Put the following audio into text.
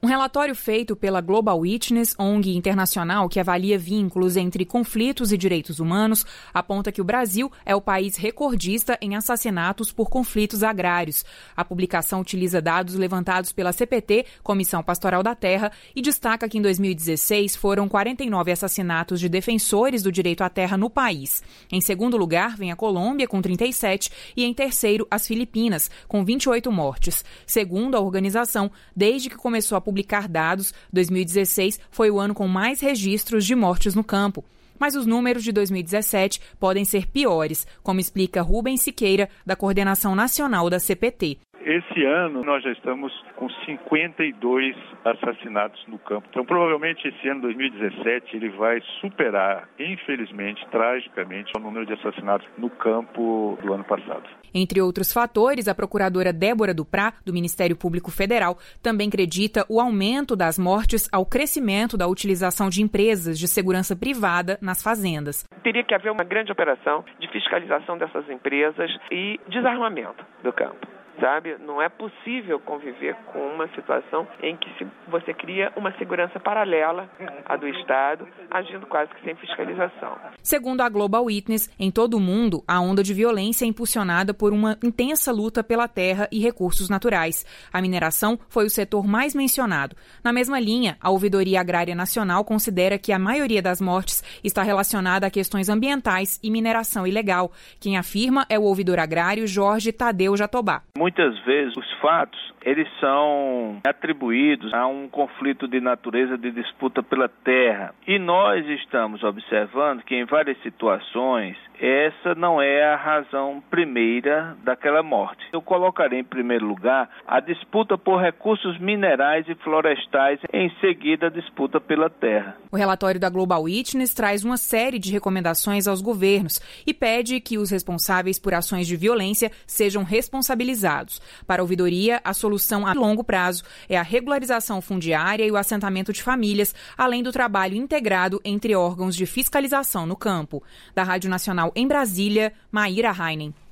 Um relatório feito pela Global Witness, ONG internacional que avalia vínculos entre conflitos e direitos humanos, aponta que o Brasil é o país recordista em assassinatos por conflitos agrários. A publicação utiliza dados levantados pela CPT, Comissão Pastoral da Terra, e destaca que em 2016 foram 49 assassinatos de defensores do direito à terra no país. Em segundo lugar, vem a Colômbia, com 37, e em terceiro, as Filipinas, com 28 mortes. Segundo a organização, desde que começou a publicar dados, 2016 foi o ano com mais registros de mortes no campo. Mas os números de 2017 podem ser piores, como explica Rubens Siqueira, da Coordenação Nacional da CPT. Esse ano nós já estamos com 52 assassinatos no campo. Então, provavelmente esse ano, 2017, ele vai superar, infelizmente, tragicamente, o número de assassinatos no campo do ano passado. Entre outros fatores, a procuradora Débora Duprá, do Ministério Público Federal, também acredita o aumento das mortes ao crescimento da utilização de empresas de segurança privada nas fazendas. Teria que haver uma grande operação de fiscalização dessas empresas e desarmamento do campo. Sabe? Não é possível conviver com uma situação em que você cria uma segurança paralela à do Estado, agindo quase que sem fiscalização. Segundo a Global Witness, em todo o mundo, a onda de violência é impulsionada por uma intensa luta pela terra e recursos naturais. A mineração foi o setor mais mencionado. Na mesma linha, a Ouvidoria Agrária Nacional considera que a maioria das mortes está relacionada a questões ambientais e mineração ilegal. Quem afirma é o ouvidor agrário Jorge Tadeu Jatobá. Muitas vezes os fatos, eles são atribuídos a um conflito de natureza de disputa pela terra. E nós estamos observando que em várias situações, essa não é a razão primeira daquela morte. Eu colocarei em primeiro lugar a disputa por recursos minerais e florestais, em seguida a disputa pela terra. O relatório da Global Witness traz uma série de recomendações aos governos e pede que os responsáveis por ações de violência sejam responsabilizados. Para a ouvidoria, a solução a longo prazo é a regularização fundiária e o assentamento de famílias, além do trabalho integrado entre órgãos de fiscalização no campo. Da Rádio Nacional em Brasília, Maíra Heinen.